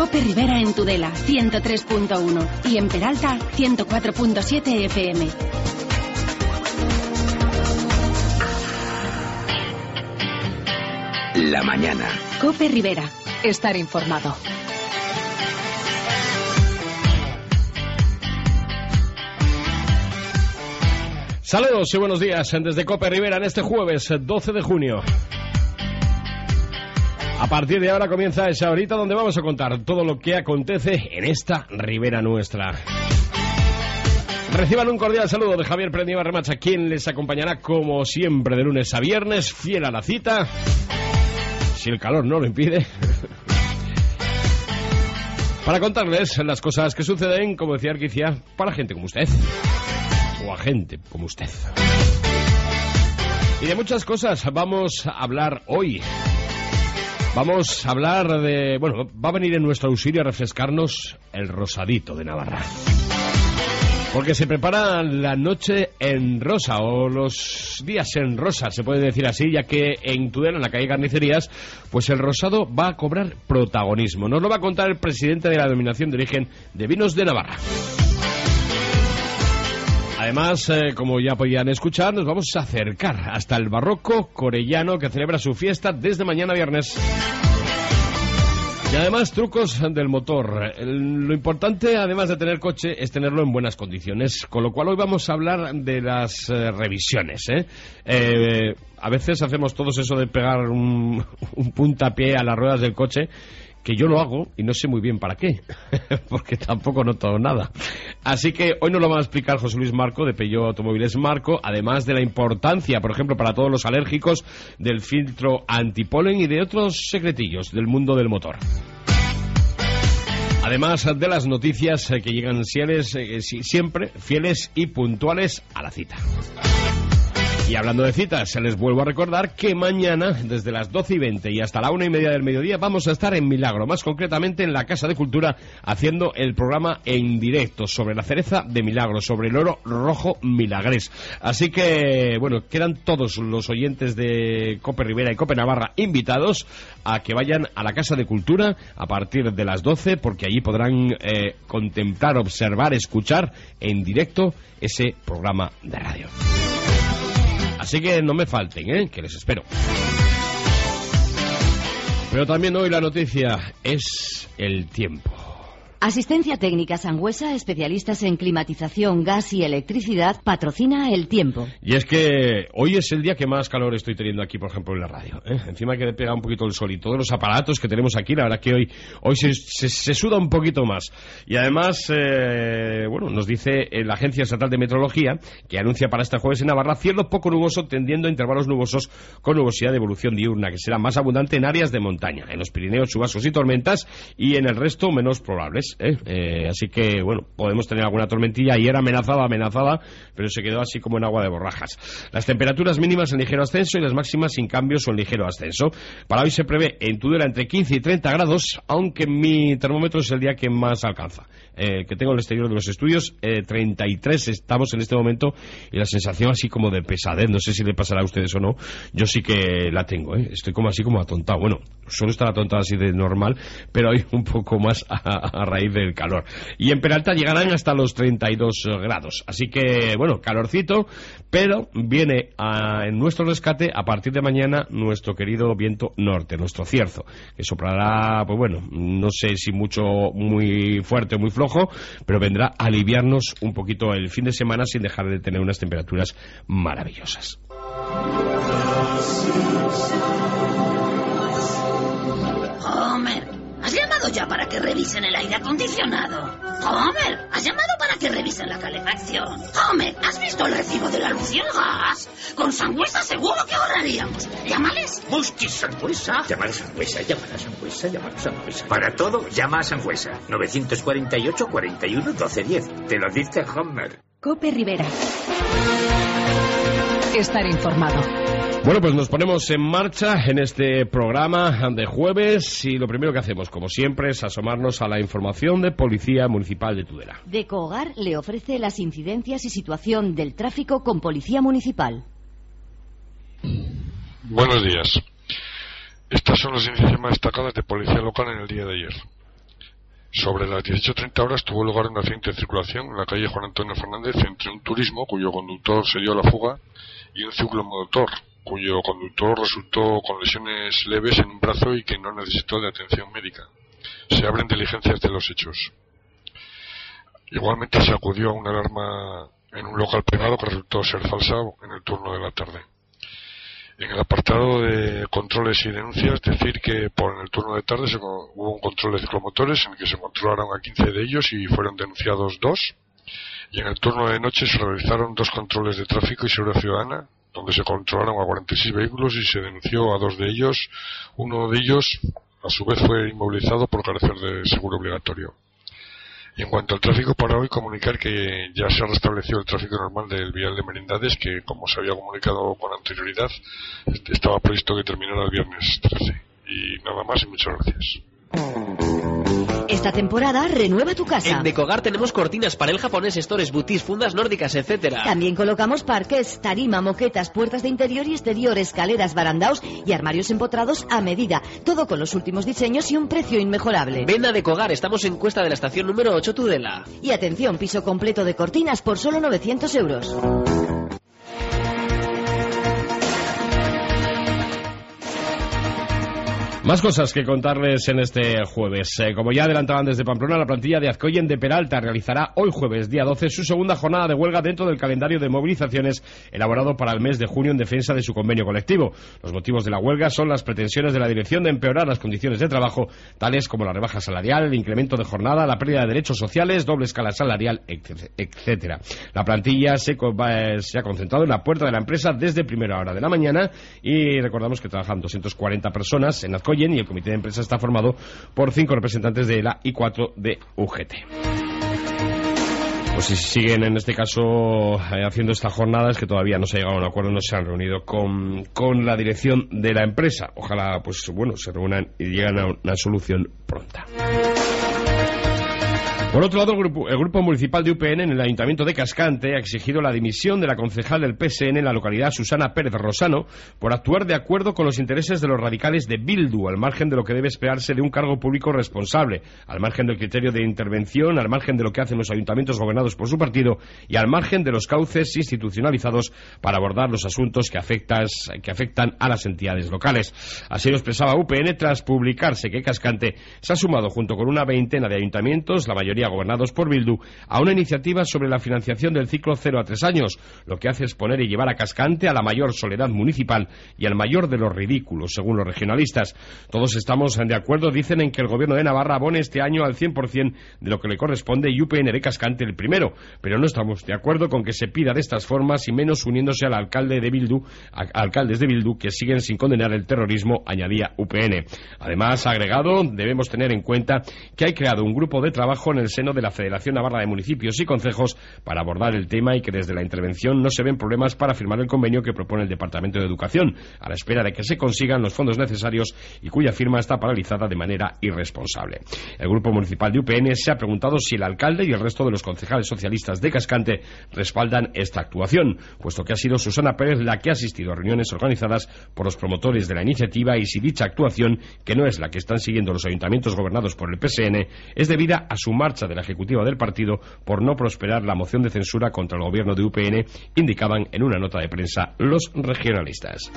Cope Rivera en Tudela, 103.1. Y en Peralta, 104.7 FM. La mañana. Cope Rivera. Estar informado. Saludos y buenos días desde Cope Rivera en este jueves 12 de junio. A partir de ahora comienza esa horita donde vamos a contar todo lo que acontece en esta Ribera nuestra. Reciban un cordial saludo de Javier Prendiva Remacha, quien les acompañará como siempre de lunes a viernes, fiel a la cita, si el calor no lo impide, para contarles las cosas que suceden, como decía Arquicia, para gente como usted, o a gente como usted. Y de muchas cosas vamos a hablar hoy. Vamos a hablar de... Bueno, va a venir en nuestro auxilio a refrescarnos el rosadito de Navarra. Porque se prepara la noche en rosa, o los días en rosa, se puede decir así, ya que en Tudela, en la calle Carnicerías, pues el rosado va a cobrar protagonismo. Nos lo va a contar el presidente de la Denominación de Origen de Vinos de Navarra. Además, como ya podían escuchar, nos vamos a acercar hasta el Barroco Corellano, que celebra su fiesta desde mañana viernes. Y además, trucos del motor. Lo importante, además de tener coche, es tenerlo en buenas condiciones. Con lo cual hoy vamos a hablar de las revisiones. A veces hacemos todos eso de pegar un puntapié a las ruedas del coche, que yo lo hago y no sé muy bien para qué, porque tampoco noto nada. Así que hoy nos lo va a explicar José Luis Marco, de Peugeot Automóviles Marco, además de la importancia, por ejemplo, para todos los alérgicos, del filtro antipolen y de otros secretillos del mundo del motor. Además de las noticias que llegan siempre fieles y puntuales a la cita. Y hablando de citas, se les vuelvo a recordar que mañana, desde las 12:20 y hasta la 1:30 del mediodía, vamos a estar en Milagro, más concretamente en la Casa de Cultura, haciendo el programa en directo sobre la cereza de Milagro, sobre el oro rojo milagrés. Así que, bueno, quedan todos los oyentes de Cope Rivera y Cope Navarra invitados a que vayan a la Casa de Cultura a partir de las 12, porque allí podrán contemplar, observar, escuchar en directo ese programa de radio. Así que no me falten, que les espero. Pero también hoy la noticia es el tiempo. Asistencia Técnica Sangüesa, especialistas en climatización, gas y electricidad, patrocina el tiempo. Y es que hoy es el día que más calor estoy teniendo aquí, por ejemplo, en la radio. Encima que le pega un poquito el sol y todos los aparatos que tenemos aquí, la verdad que hoy se suda un poquito más. Y además, bueno, nos dice la Agencia Estatal de Meteorología, que anuncia para este jueves en Navarra cielo poco nuboso tendiendo a intervalos nubosos con nubosidad de evolución diurna, que será más abundante en áreas de montaña, en los Pirineos chubascos y tormentas, y en el resto menos probables. Así que, bueno, podemos tener alguna tormentilla. Ayer amenazada, pero se quedó así como en agua de borrajas. Las temperaturas mínimas en ligero ascenso y las máximas sin cambios o en ligero ascenso. Para hoy se prevé en Tudela entre 15 y 30 grados, aunque mi termómetro es el día que más alcanza. Que tengo en el exterior de los estudios, 33 estamos en este momento, y la sensación así como de pesadez, no sé si le pasará a ustedes o no, yo sí que la tengo, estoy como así como atontado. Bueno, suelo estar atontado así de normal, pero hoy un poco más a raíz del calor. Y en Peralta llegarán hasta los 32 grados, así que bueno, calorcito, pero viene en nuestro rescate a partir de mañana nuestro querido viento norte, nuestro cierzo, que soplará, pues bueno, no sé si mucho, muy fuerte o muy flojo, pero vendrá a aliviarnos un poquito el fin de semana sin dejar de tener unas temperaturas maravillosas. Homer, ¿has llamado ya para que revisen el aire acondicionado? Homer, ¿has llamado para que revisen la calefacción? Homer, ¿has visto el recibo de la luz y el gas? Con Sangüesa seguro que ahorraríamos. Llámales. Hostia, Sangüesa. Llamar a Sangüesa, llamar a Sangüesa, llamar a Sangüesa. Para todo, llama a Sangüesa. 948 41 12 10. Te lo dice Homer. Cope Rivera. Estar informado. Bueno, pues nos ponemos en marcha en este programa de jueves y lo primero que hacemos, como siempre, es asomarnos a la información de Policía Municipal de Tudela. Decohogar le ofrece las incidencias y situación del tráfico con Policía Municipal. Buenos días. Estas son las incidencias más destacadas de Policía Local en el día de ayer. Sobre las 18:30 horas tuvo lugar un accidente de circulación en la calle Juan Antonio Fernández entre un turismo cuyo conductor se dio a la fuga y un ciclomotor cuyo conductor resultó con lesiones leves en un brazo y que no necesitó de atención médica. Se abren diligencias de los hechos. Igualmente se acudió a una alarma en un local privado que resultó ser falsa en el turno de la tarde. En el apartado de controles y denuncias, decir que en el turno de tarde hubo un control de ciclomotores en el que se controlaron a 15 de ellos y fueron denunciados 2. Y en el turno de noche se realizaron 2 controles de tráfico y seguridad ciudadana, donde se controlaron a 46 vehículos y se denunció a 2 de ellos. Uno de ellos, a su vez, fue inmovilizado por carecer de seguro obligatorio. Y en cuanto al tráfico para hoy, comunicar que ya se ha restablecido el tráfico normal del vial de Merindades, que como se había comunicado con anterioridad, estaba previsto que terminara el viernes 13. Y nada más y muchas gracias. Esta temporada renueva tu casa. En Decogar tenemos cortinas, panel japonés, stores, boutis, fundas nórdicas, etc. También colocamos parqués, tarima, moquetas, puertas de interior y exterior, escaleras, barandaos y armarios empotrados a medida. Todo con los últimos diseños y un precio inmejorable. Ven a Decogar, estamos en Cuesta de la estación número 8, Tudela. Y atención, piso completo de cortinas por solo 900 euros. Más cosas que contarles en este jueves. Como ya adelantaban desde Pamplona, la plantilla de Azcoyen de Peralta realizará hoy jueves, día 12, su segunda jornada de huelga dentro del calendario de movilizaciones elaborado para el mes de junio en defensa de su convenio colectivo. Los motivos de la huelga son las pretensiones de la dirección de empeorar las condiciones de trabajo, tales como la rebaja salarial, el incremento de jornada, la pérdida de derechos sociales, doble escala salarial, etcétera. La plantilla se ha concentrado en la puerta de la empresa desde primera hora de la mañana y recordamos que trabajan 240 personas en Azcoyen y el comité de empresa está formado por 5 representantes de ELA y 4 de UGT. Pues si siguen en este caso haciendo esta jornada es que todavía no se ha llegado a un acuerdo, no se han reunido con la dirección de la empresa. Ojalá pues bueno se reúnan y lleguen a una solución pronta. Por otro lado, el grupo municipal de UPN en el Ayuntamiento de Cascante ha exigido la dimisión de la concejal del PSN en la localidad, Susana Pérez Rosano, por actuar de acuerdo con los intereses de los radicales de Bildu, al margen de lo que debe esperarse de un cargo público responsable, al margen del criterio de intervención, al margen de lo que hacen los ayuntamientos gobernados por su partido y al margen de los cauces institucionalizados para abordar los asuntos que afectan a las entidades locales. Así lo expresaba UPN tras publicarse que Cascante se ha sumado junto con una veintena de ayuntamientos, la mayoría gobernados por Bildu, a una iniciativa sobre la financiación del ciclo 0 a 3 años, lo que hace es poner y llevar a Cascante a la mayor soledad municipal y al mayor de los ridículos, según los regionalistas. Todos estamos de acuerdo, dicen, en que el gobierno de Navarra abone este año al 100% de lo que le corresponde y UPN de Cascante el primero, pero no estamos de acuerdo con que se pida de estas formas y menos uniéndose al alcaldes de Bildu que siguen sin condenar el terrorismo, añadía UPN. Además, ha agregado, debemos tener en cuenta que hay creado un grupo de trabajo en el seno de la Federación Navarra de Municipios y Concejos para abordar el tema y que desde la intervención no se ven problemas para firmar el convenio que propone el Departamento de Educación, a la espera de que se consigan los fondos necesarios y cuya firma está paralizada de manera irresponsable. El grupo municipal de UPN se ha preguntado si el alcalde y el resto de los concejales socialistas de Cascante respaldan esta actuación, puesto que ha sido Susana Pérez la que ha asistido a reuniones organizadas por los promotores de la iniciativa y si dicha actuación, que no es la que están siguiendo los ayuntamientos gobernados por el PSN, es debida a su marcha de la ejecutiva del partido por no prosperar la moción de censura contra el gobierno de UPN, indicaban en una nota de prensa los regionalistas.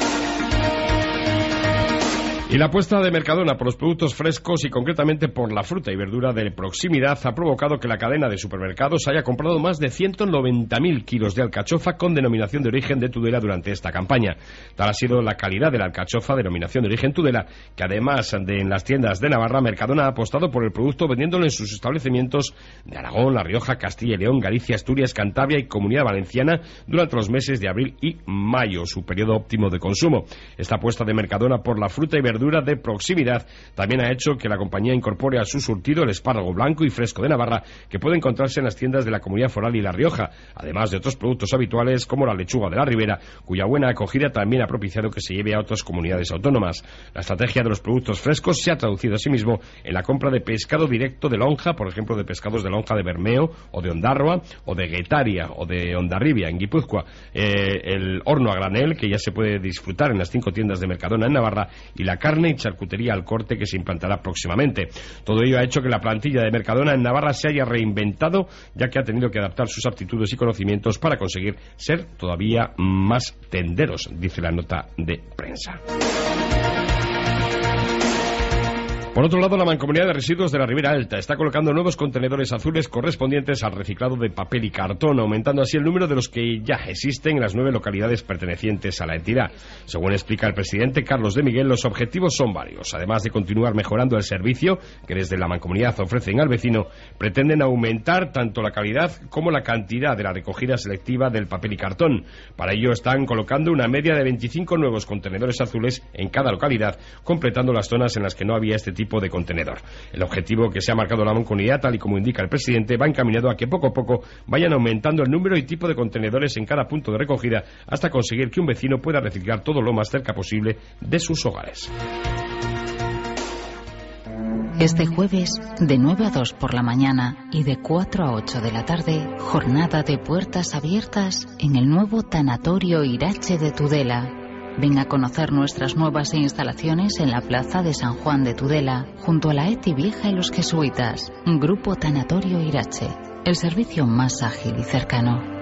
Y la apuesta de Mercadona por los productos frescos y concretamente por la fruta y verdura de proximidad ha provocado que la cadena de supermercados haya comprado más de 190.000 kilos de alcachofa con denominación de origen de Tudela durante esta campaña. Tal ha sido la calidad de la alcachofa denominación de origen Tudela, que además de en las tiendas de Navarra, Mercadona ha apostado por el producto vendiéndolo en sus establecimientos de Aragón, La Rioja, Castilla y León, Galicia, Asturias, Cantabria y Comunidad Valenciana durante los meses de abril y mayo, su periodo óptimo de consumo. Esta apuesta de Mercadona por la fruta y verdura de proximidad también ha hecho que la compañía incorpore a su surtido el espárrago blanco y fresco de Navarra, que puede encontrarse en las tiendas de la Comunidad Foral y La Rioja, además de otros productos habituales como la lechuga de la Ribera, cuya buena acogida también ha propiciado que se lleve a otras comunidades autónomas. La estrategia de los productos frescos se ha traducido asimismo en la compra de pescado directo de lonja, por ejemplo de pescados de lonja de Bermeo o de Ondarroa o de Guetaria o de Hondarribia en Guipúzcoa, el horno a granel que ya se puede disfrutar en las 5 tiendas de Mercadona en Navarra y la carne carne y charcutería al corte que se implantará próximamente. Todo ello ha hecho que la plantilla de Mercadona en Navarra se haya reinventado, ya que ha tenido que adaptar sus aptitudes y conocimientos para conseguir ser todavía más tenderos, dice la nota de prensa. Por otro lado, la Mancomunidad de Residuos de la Ribera Alta está colocando nuevos contenedores azules correspondientes al reciclado de papel y cartón, aumentando así el número de los que ya existen en las 9 localidades pertenecientes a la entidad. Según explica el presidente Carlos de Miguel, los objetivos son varios. Además de continuar mejorando el servicio que desde la Mancomunidad ofrecen al vecino, pretenden aumentar tanto la calidad como la cantidad de la recogida selectiva del papel y cartón. Para ello están colocando una media de 25 nuevos contenedores azules en cada localidad, completando las zonas en las que no había este tipo de contenedor. El objetivo que se ha marcado la Mancomunidad, tal y como indica el presidente, va encaminado a que poco a poco vayan aumentando el número y tipo de contenedores en cada punto de recogida hasta conseguir que un vecino pueda reciclar todo lo más cerca posible de sus hogares. Este jueves, de 9 a 2 por la mañana y de 4 a 8 de la tarde, jornada de puertas abiertas en el nuevo Tanatorio Irache de Tudela. Ven a conocer nuestras nuevas instalaciones en la plaza de San Juan de Tudela, junto a la Eti Vieja y los Jesuitas. Grupo Tanatorio Irache, el servicio más ágil y cercano.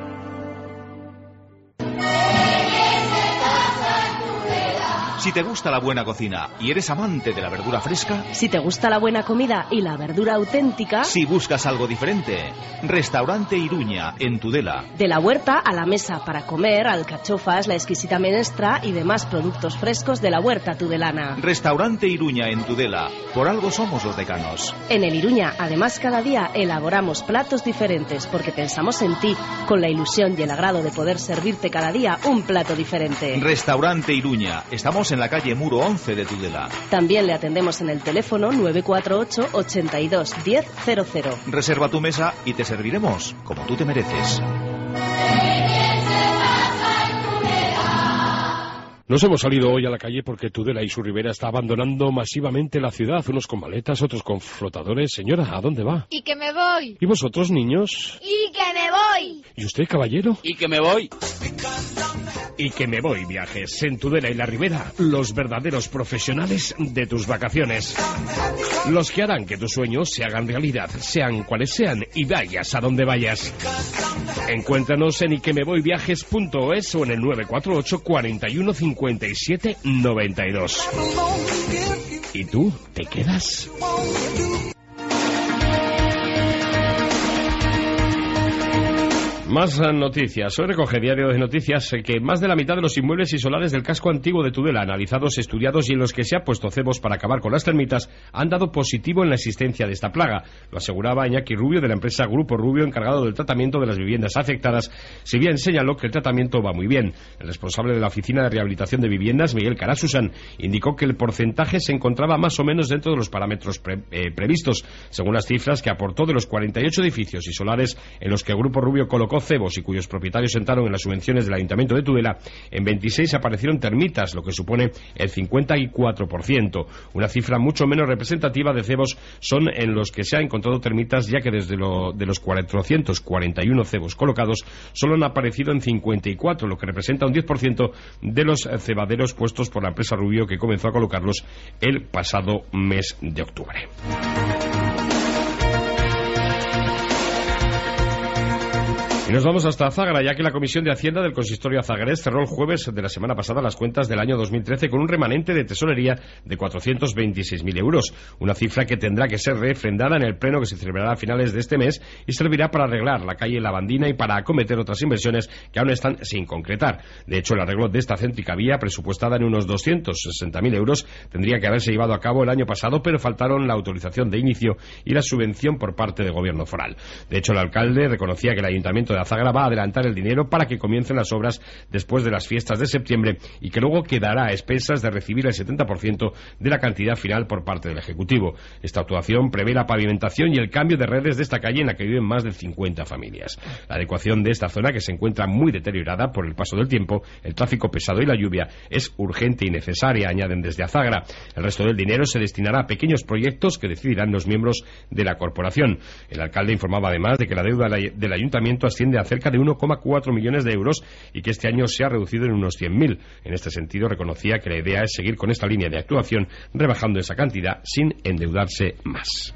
Si te gusta la buena cocina y eres amante de la verdura fresca, si te gusta la buena comida y la verdura auténtica, si buscas algo diferente, Restaurante Iruña, en Tudela. De la huerta a la mesa para comer, alcachofas, la exquisita menestra y demás productos frescos de la huerta tudelana. Restaurante Iruña, en Tudela. Por algo somos los decanos. En el Iruña, además, cada día elaboramos platos diferentes porque pensamos en ti, con la ilusión y el agrado de poder servirte cada día un plato diferente. Restaurante Iruña. Estamos en la calle Muro 11 de Tudela. También le atendemos en el teléfono 948 82 1000. Reserva tu mesa y te serviremos como tú te mereces. Nos hemos salido hoy a la calle porque Tudela y su ribera está abandonando masivamente la ciudad, unos con maletas, otros con flotadores. Señora, ¿a dónde va? Y que me voy. ¿Y vosotros, niños? Y que me voy. ¿Y usted, caballero? Y que me voy. Y que me voy, viajes. En Tudela y la Ribera, los verdaderos profesionales de tus vacaciones. Los que harán que tus sueños se hagan realidad, sean cuales sean, y vayas a donde vayas. Encuéntranos en iquemevoyviajes.es o en el 948 41 57 92. ¿Y tú te quedas? Más noticias. Hoy recoge Diario de Noticias que más de la mitad de los inmuebles y solares del casco antiguo de Tudela, analizados, estudiados y en los que se ha puesto cebos para acabar con las termitas, han dado positivo en la existencia de esta plaga. Lo aseguraba Iñaki Rubio, de la empresa Grupo Rubio, encargado del tratamiento de las viviendas afectadas, si bien señaló que el tratamiento va muy bien. El responsable de la Oficina de Rehabilitación de Viviendas, Miguel Carasusan, indicó que el porcentaje se encontraba más o menos dentro de los parámetros previstos, según las cifras que aportó de los 48 edificios y solares en los que Grupo Rubio colocó cebos y cuyos propietarios entraron en las subvenciones del Ayuntamiento de Tudela. En 26 aparecieron termitas, lo que supone el 54%. Una cifra mucho menos representativa de cebos son en los que se han encontrado termitas, ya que de los 441 cebos colocados solo han aparecido en 54, lo que representa un 10% de los cebaderos puestos por la empresa Rubio, que comenzó a colocarlos el pasado mes de octubre. Y nos vamos hasta Azagra, ya que la Comisión de Hacienda del Consistorio azagrés cerró el jueves de la semana pasada las cuentas del año 2013 con un remanente de tesorería de 426.000 euros, una cifra que tendrá que ser refrendada en el pleno que se celebrará a finales de este mes y servirá para arreglar la calle Lavandina y para acometer otras inversiones que aún están sin concretar. De hecho, el arreglo de esta céntrica vía, presupuestada en unos 260.000 euros, tendría que haberse llevado a cabo el año pasado, pero faltaron la autorización de inicio y la subvención por parte del gobierno foral. De hecho, el alcalde reconocía que el Ayuntamiento de Azagra va a adelantar el dinero para que comiencen las obras después de las fiestas de septiembre y que luego quedará a expensas de recibir el 70% de la cantidad final por parte del Ejecutivo. Esta actuación prevé la pavimentación y el cambio de redes de esta calle en la que viven más de 50 familias. La adecuación de esta zona, que se encuentra muy deteriorada por el paso del tiempo, el tráfico pesado y la lluvia, es urgente y necesaria, añaden desde Azagra. El resto del dinero se destinará a pequeños proyectos que decidirán los miembros de la corporación. El alcalde informaba además de que la deuda del Ayuntamiento asciende asciende a cerca de 1,4 millones de euros y que este año se ha reducido en unos 100.000. En este sentido, reconocía que la idea es seguir con esta línea de actuación, rebajando esa cantidad sin endeudarse más.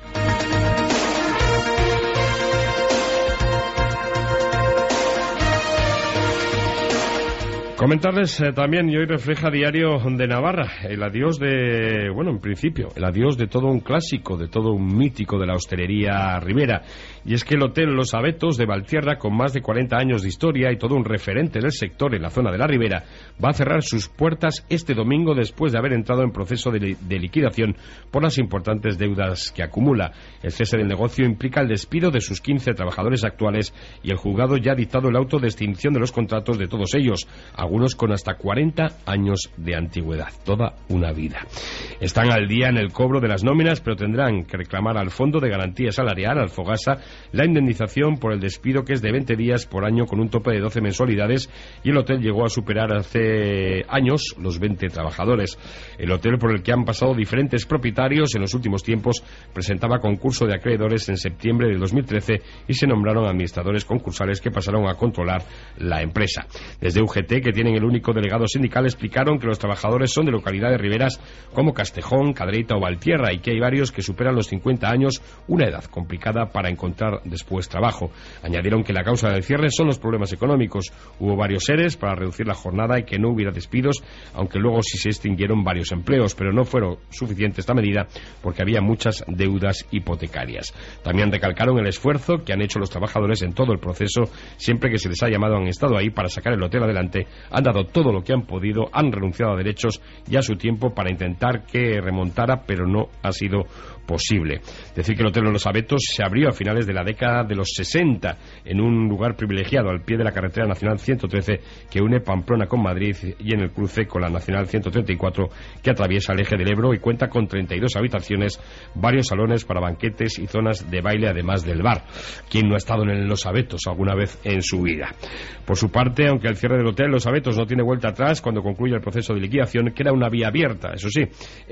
Comentarles también, y hoy refleja Diario de Navarra, el adiós de, bueno, en principio, el adiós de todo un clásico, de todo un mítico de la hostelería ribera. Y es que el Hotel Los Abetos de Valtierra, con más de 40 años de historia y todo un referente del sector en la zona de la ribera, va a cerrar sus puertas este domingo después de haber entrado en proceso de liquidación por las importantes deudas que acumula. El cese del negocio implica el despido de sus 15 trabajadores actuales y el juzgado ya ha dictado el auto de extinción de los contratos de todos ellos, algunos con hasta 40 años de antigüedad, toda una vida. Están al día en el cobro de las nóminas, pero tendrán que reclamar al Fondo de Garantía Salarial, al Fogasa, la indemnización por el despido, que es de 20 días por año con un tope de 12 mensualidades, y el hotel llegó a superar hace años los 20 trabajadores. El hotel, por el que han pasado diferentes propietarios en los últimos tiempos, presentaba concurso de acreedores en septiembre de 2013 y se nombraron administradores concursales que pasaron a controlar la empresa. Desde UGT, que tienen el único delegado sindical, explicaron que los trabajadores son de localidades riberas como Castejón, Cadreita o Valtierra y que hay varios que superan los 50 años, una edad complicada para encontrar después trabajo. Añadieron que la causa del cierre son los problemas económicos. Hubo varios EREs para reducir la jornada y que no hubiera despidos, aunque luego sí se extinguieron varios empleos, pero no fueron suficiente esta medida porque había muchas deudas hipotecarias. También recalcaron el esfuerzo que han hecho los trabajadores en todo el proceso. Siempre que se les ha llamado han estado ahí para sacar el hotel adelante, han dado todo lo que han podido, han renunciado a derechos y a su tiempo para intentar que remontara, pero no ha sido posible. Decir que el Hotel Los Abetos se abrió a finales de la década de los 60 en un lugar privilegiado al pie de la carretera nacional 113 que une Pamplona con Madrid y en el cruce con la nacional 134 que atraviesa el eje del Ebro, y cuenta con 32 habitaciones, varios salones para banquetes y zonas de baile, además del bar. ¿Quién no ha estado en Los Abetos alguna vez en su vida? Por su parte, aunque el cierre del Hotel Los Abetos no tiene vuelta atrás, cuando concluya el proceso de liquidación queda una vía abierta, eso sí,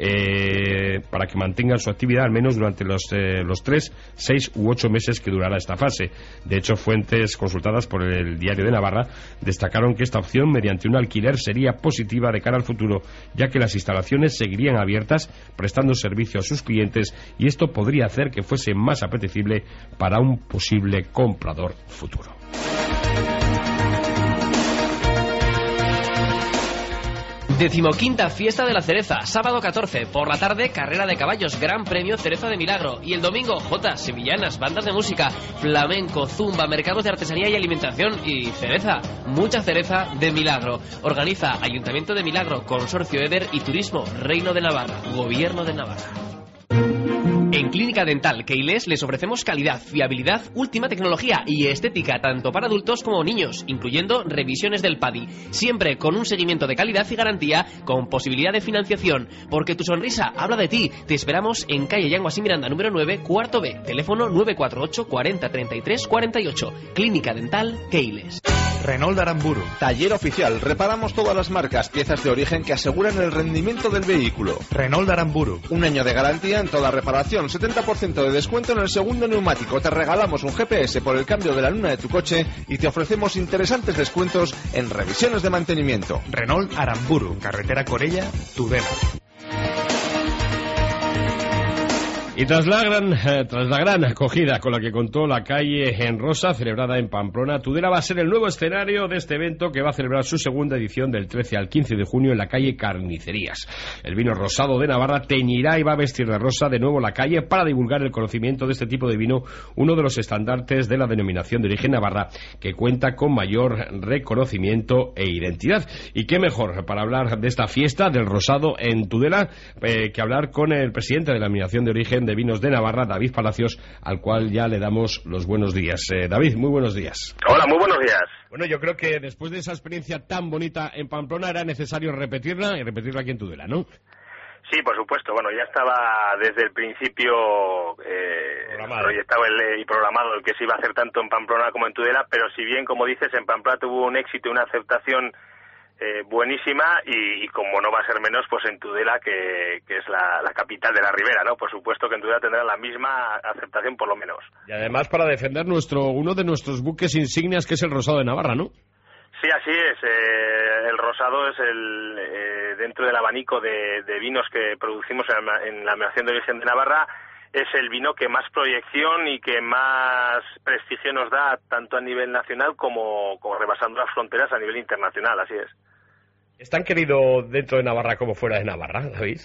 para que mantengan su actividad al menos durante los 3, 6 u 8 meses que durará esta fase. De hecho, fuentes consultadas por el Diario de Navarra destacaron que esta opción, mediante un alquiler, sería positiva de cara al futuro, ya que las instalaciones seguirían abiertas, prestando servicio a sus clientes, y esto podría hacer que fuese más apetecible para un posible comprador futuro. Decimoquinta Fiesta de la Cereza, sábado 14, por la tarde, carrera de caballos, Gran Premio Cereza de Milagro. Y el domingo, jotas, sevillanas, bandas de música, flamenco, zumba, mercados de artesanía y alimentación y cereza, mucha cereza de Milagro. Organiza Ayuntamiento de Milagro, Consorcio Eder y Turismo, Reino de Navarra, Gobierno de Navarra. En Clínica Dental Keiles les ofrecemos calidad, fiabilidad, última tecnología y estética tanto para adultos como niños, incluyendo revisiones del PADI, siempre con un seguimiento de calidad y garantía con posibilidad de financiación, porque tu sonrisa habla de ti. Te esperamos en calle Yanguas y Miranda número 9, cuarto B, teléfono 948 40 33 48. Clínica Dental Keiles. Renault Aramburu. Taller oficial. Reparamos todas las marcas, piezas de origen que aseguran el rendimiento del vehículo. Renault Aramburu. Un año de garantía en toda reparación, 70% de descuento en el segundo neumático. Te regalamos un GPS por el cambio de la luna de tu coche y te ofrecemos interesantes descuentos en revisiones de mantenimiento. Renault Aramburu. Carretera Corella, Tudela. Y tras la gran acogida con la que contó la calle en Rosa, celebrada en Pamplona, Tudela va a ser el nuevo escenario de este evento, que va a celebrar su segunda edición del 13 al 15 de junio en la calle Carnicerías. El vino rosado de Navarra teñirá y va a vestir de rosa de nuevo la calle para divulgar el conocimiento de este tipo de vino, uno de los estandartes de la denominación de origen Navarra, que cuenta con mayor reconocimiento e identidad. Y qué mejor para hablar de esta fiesta del rosado en Tudela que hablar con el presidente de la denominación de origen de vinos de Navarra, David Palacios, al cual ya le damos los buenos días. David, muy buenos días. Hola, muy buenos días. Bueno, yo creo que después de esa experiencia tan bonita en Pamplona era necesario repetirla, y repetirla aquí en Tudela, ¿no? Sí, por supuesto. Bueno, ya estaba desde el principio proyectado y programado el que se iba a hacer tanto en Pamplona como en Tudela, pero si bien, como dices, en Pamplona tuvo un éxito y una aceptación buenísima, y como no va a ser menos, pues en Tudela, que es la capital de la Ribera, ¿no? Por supuesto que en Tudela tendrá la misma aceptación, por lo menos. Y además para defender uno de nuestros buques insignias, que es el Rosado de Navarra, ¿no? Sí, así es. El Rosado es dentro del abanico de vinos que producimos en la Denominación de Origen de Navarra, es el vino que más proyección y que más prestigio nos da, tanto a nivel nacional como rebasando las fronteras a nivel internacional, así es. ¿Es tan querido dentro de Navarra como fuera de Navarra, David?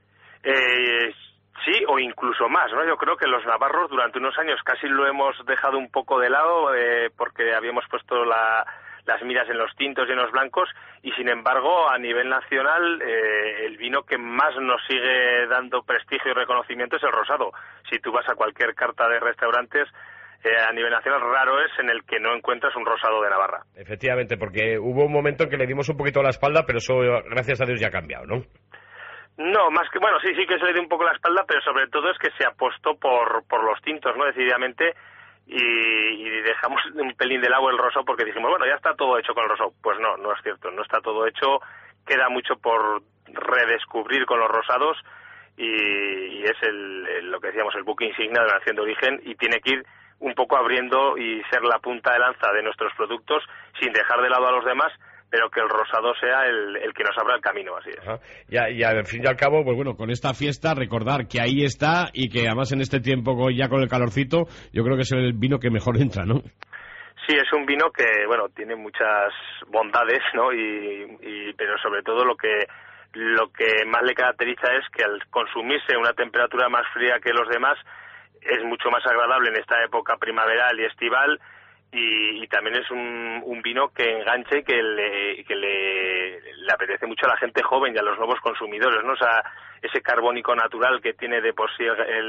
Sí, o incluso más, ¿no? Yo creo que los navarros durante unos años casi lo hemos dejado un poco de lado, porque habíamos puesto las miras en los tintos y en los blancos, y sin embargo a nivel nacional el vino que más nos sigue dando prestigio y reconocimiento es el rosado. Si tú vas a cualquier carta de restaurantes a nivel nacional, raro es en el que no encuentras un rosado de Navarra. Efectivamente, porque hubo un momento en que le dimos un poquito la espalda, pero eso gracias a Dios ya ha cambiado, ¿no? No, más que, bueno, sí que se le dio un poco la espalda, pero sobre todo es que se apostó por los tintos, ¿no? Decididamente, y dejamos un pelín de lado el rosado porque dijimos, bueno, ya está todo hecho con el rosado. Pues no es cierto, no está todo hecho, queda mucho por redescubrir con los rosados, y es lo que decíamos, el buque insignia de la Nación de Origen, y tiene que ir un poco abriendo y ser la punta de lanza de nuestros productos sin dejar de lado a los demás, pero que el rosado sea el que nos abra el camino, así es. Ajá. Y al fin y al cabo, pues bueno, con esta fiesta recordar que ahí está, y que además en este tiempo ya con el calorcito, yo creo que es el vino que mejor entra, ¿no? Sí, es un vino que, bueno, tiene muchas bondades, ¿no? Pero sobre todo lo que más le caracteriza es que al consumirse a una temperatura más fría que los demás, es mucho más agradable en esta época primaveral y estival, y también es un vino que engancha y que le apetece mucho a la gente joven y a los nuevos consumidores, ¿no? O sea, ese carbónico natural que tiene de por sí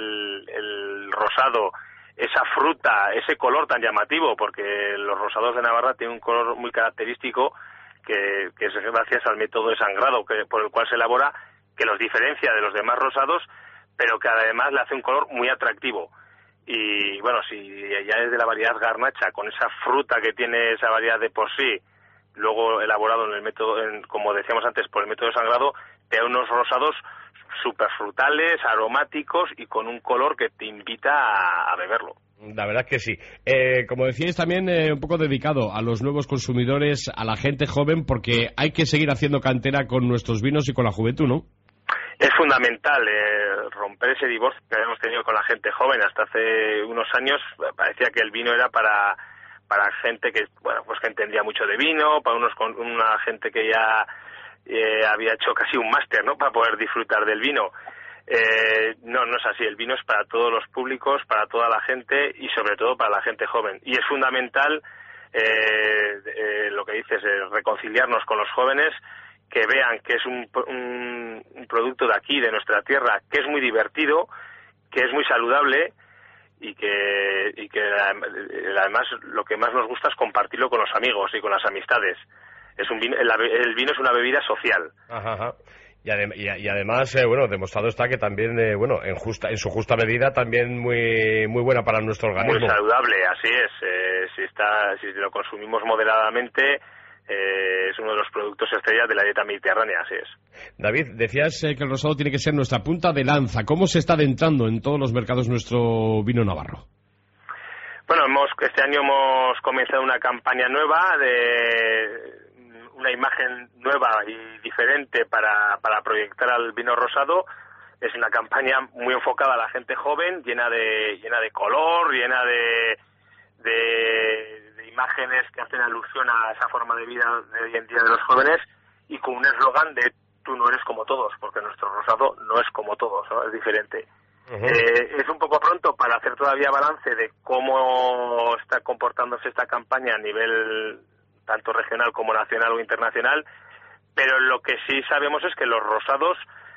el rosado, esa fruta, ese color tan llamativo, porque los rosados de Navarra tienen un color muy característico que es gracias al método de sangrado por el cual se elabora, que los diferencia de los demás rosados, pero que además le hace un color muy atractivo. Y bueno, si ya es de la variedad garnacha, con esa fruta que tiene esa variedad de por sí, luego elaborado en el método, como decíamos antes, por el método de sangrado, te da unos rosados súper frutales, aromáticos y con un color que te invita a beberlo. La verdad que sí. Como decíais también, un poco dedicado a los nuevos consumidores, a la gente joven, porque hay que seguir haciendo cantera con nuestros vinos y con la juventud, ¿no? Es fundamental romper ese divorcio que habíamos tenido con la gente joven. Hasta hace unos años parecía que el vino era para gente que, bueno, pues que entendía mucho de vino, para una gente que ya había hecho casi un máster, ¿no?, para poder disfrutar del vino. No es así. El vino es para todos los públicos, para toda la gente y sobre todo para la gente joven. Y es fundamental lo que dices, reconciliarnos con los jóvenes, que vean que es un producto de aquí, de nuestra tierra, que es muy divertido, que es muy saludable y que además lo que más nos gusta es compartirlo con los amigos y con las amistades. El vino es una bebida social. Ajá. Y además, bueno, demostrado está que también, bueno, en su justa medida, también muy buena para nuestro organismo. Muy saludable, así es. Si lo consumimos moderadamente, es uno de los productos estrellas de la dieta mediterránea, así es. David, decías que el rosado tiene que ser nuestra punta de lanza. ¿Cómo se está adentrando en todos los mercados nuestro vino navarro? Bueno, este año hemos comenzado una campaña nueva, de una imagen nueva y diferente para proyectar al vino rosado. Es una campaña muy enfocada a la gente joven, llena de color, llena de imágenes que hacen alusión a esa forma de vida de hoy en día de los jóvenes, y con un eslogan de tú no eres como todos, porque nuestro rosado no es como todos, ¿no? Es diferente. Uh-huh. Es un poco pronto para hacer todavía balance de cómo está comportándose esta campaña a nivel tanto regional como nacional o internacional, pero lo que sí sabemos es que los rosados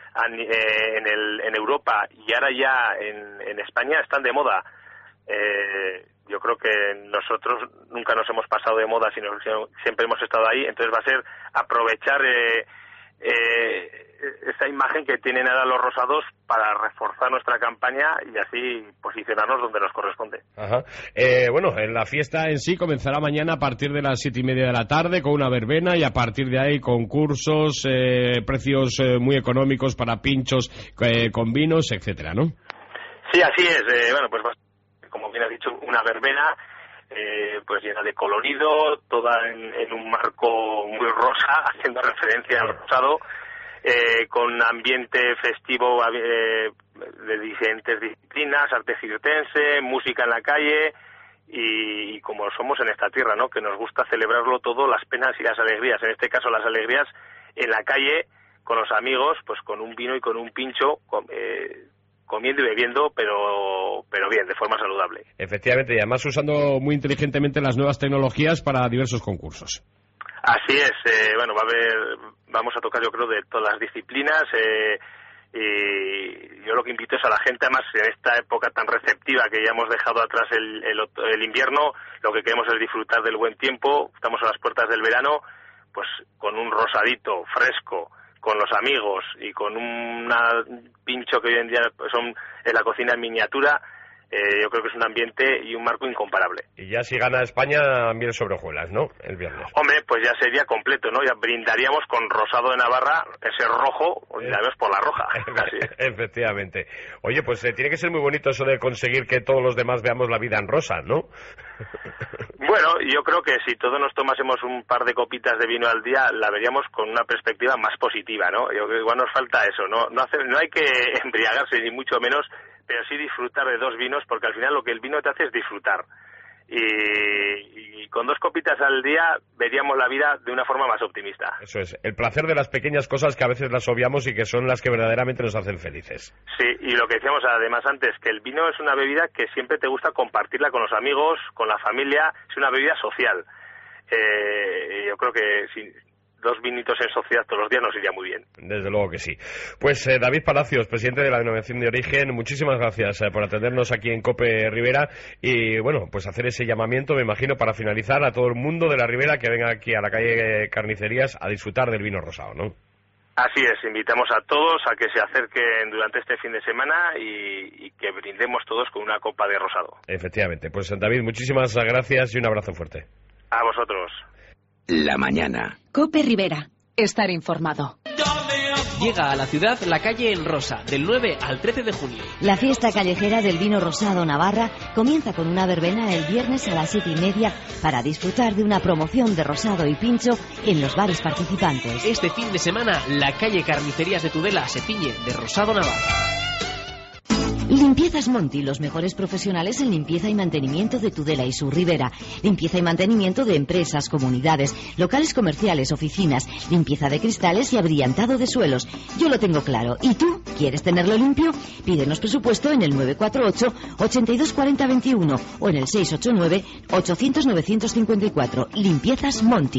en Europa y ahora ya en España están de moda. Yo creo que nosotros nunca nos hemos pasado de moda, sino siempre hemos estado ahí. Entonces va a ser aprovechar esa imagen que tienen ahora los rosados para reforzar nuestra campaña y así posicionarnos donde nos corresponde. Ajá. Bueno, la fiesta en sí comenzará mañana a partir de las 7:30 de la tarde con una verbena y a partir de ahí concursos, precios muy económicos para pinchos con vinos, etcétera, ¿no? Sí, así es. Bueno, pues como bien has dicho, una verbena pues llena de colorido, toda en un marco muy rosa, haciendo referencia al rosado, con ambiente festivo de diferentes disciplinas, arte circense, música en la calle y como somos en esta tierra, ¿no? Que nos gusta celebrarlo todo, las penas y las alegrías. En este caso las alegrías en la calle, con los amigos, pues con un vino y con un pincho, comiendo y bebiendo, pero bien, de forma saludable. Efectivamente, y además usando muy inteligentemente las nuevas tecnologías para diversos concursos. Así es, bueno, vamos a tocar yo creo de todas las disciplinas y yo lo que invito es a la gente, además en esta época tan receptiva que ya hemos dejado atrás el invierno, lo que queremos es disfrutar del buen tiempo, estamos a las puertas del verano, pues con un rosadito fresco, con los amigos y con un pincho que hoy en día son en la cocina en miniatura, yo creo que es un ambiente y un marco incomparable. Y ya si gana España, miel sobre hojuelas, ¿no? El viernes. Hombre, pues ya sería completo, ¿no? Ya brindaríamos con rosado de Navarra, ese rojo, y la vez por la roja. Así es. Efectivamente. Oye, pues tiene que ser muy bonito eso de conseguir que todos los demás veamos la vida en rosa, ¿no? Bueno, yo creo que si todos nos tomásemos un par de copitas de vino al día, la veríamos con una perspectiva más positiva, ¿no? Yo creo que igual nos falta eso, no hay que embriagarse ni mucho menos, pero sí disfrutar de dos vinos, porque al final lo que el vino te hace es disfrutar. Y con 2 copitas al día veríamos la vida de una forma más optimista. Eso es, el placer de las pequeñas cosas que a veces las obviamos y que son las que verdaderamente nos hacen felices. Sí, y lo que decíamos además antes, que el vino es una bebida que siempre te gusta compartirla con los amigos, con la familia, es una bebida social. Yo creo que si 2 vinitos en sociedad todos los días nos iría muy bien. Desde luego que sí. Pues David Palacios, presidente de la Denominación de Origen, muchísimas gracias por atendernos aquí en COPE Ribera y bueno, pues hacer ese llamamiento, me imagino, para finalizar a todo el mundo de la Ribera que venga aquí a la calle Carnicerías a disfrutar del vino rosado, ¿no? Así es, invitamos a todos a que se acerquen durante este fin de semana y que brindemos todos con una copa de rosado. Efectivamente. Pues David, muchísimas gracias y un abrazo fuerte. A vosotros. La mañana. COPE Ribera. Estar informado. Llega a la ciudad la calle en rosa, del 9 al 13 de junio. La fiesta callejera del vino rosado Navarra comienza con una verbena el viernes a las 7:30 para disfrutar de una promoción de rosado y pincho en los bares participantes. Este fin de semana, la calle Carnicerías de Tudela se tiñe de rosado Navarra. Limpiezas Monti, los mejores profesionales en limpieza y mantenimiento de Tudela y su Ribera. Limpieza y mantenimiento de empresas, comunidades, locales comerciales, oficinas, limpieza de cristales y abrillantado de suelos. Yo lo tengo claro. ¿Y tú? ¿Quieres tenerlo limpio? Pídenos presupuesto en el 948 82 40 21 o en el 689 800 954. Limpiezas Monti.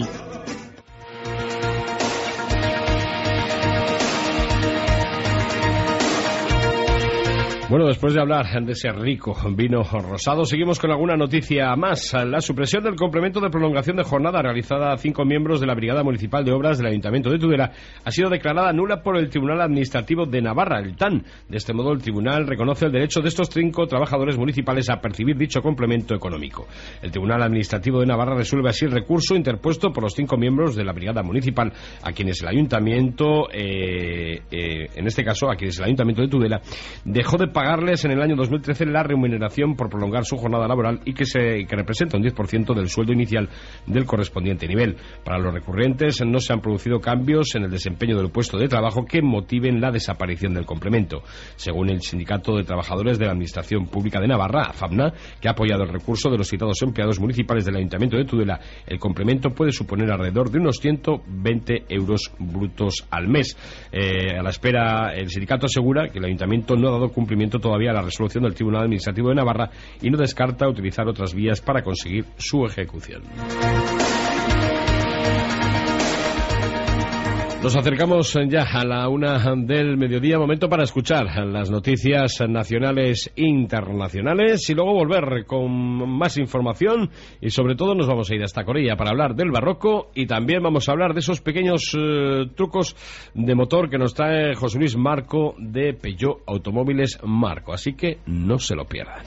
Bueno, después de hablar de ese rico vino rosado, seguimos con alguna noticia más. La supresión del complemento de prolongación de jornada realizada a 5 miembros de la Brigada Municipal de Obras del Ayuntamiento de Tudela ha sido declarada nula por el Tribunal Administrativo de Navarra, el TAN. De este modo, el tribunal reconoce el derecho de estos 5 trabajadores municipales a percibir dicho complemento económico. El Tribunal Administrativo de Navarra resuelve así el recurso interpuesto por los 5 miembros de la Brigada Municipal, a quienes el Ayuntamiento, en este caso, a quienes el Ayuntamiento de Tudela dejó de pagarles en el año 2013 la remuneración por prolongar su jornada laboral y que representa un 10% del sueldo inicial del correspondiente nivel. Para los recurrentes no se han producido cambios en el desempeño del puesto de trabajo que motiven la desaparición del complemento. Según el Sindicato de Trabajadores de la Administración Pública de Navarra, AFAPNA, que ha apoyado el recurso de los citados empleados municipales del Ayuntamiento de Tudela, el complemento puede suponer alrededor de unos 120 euros brutos al mes. A la espera, el sindicato asegura que el Ayuntamiento no ha dado cumplimiento todavía a la resolución del Tribunal Administrativo de Navarra y no descarta utilizar otras vías para conseguir su ejecución. Nos acercamos ya a la 1 del mediodía, momento para escuchar las noticias nacionales e internacionales y luego volver con más información y sobre todo nos vamos a ir hasta Corella para hablar del barroco y también vamos a hablar de esos pequeños trucos de motor que nos trae José Luis Marco de Peugeot Automóviles Marco, así que no se lo pierdan.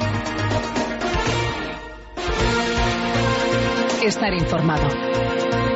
Estar informado.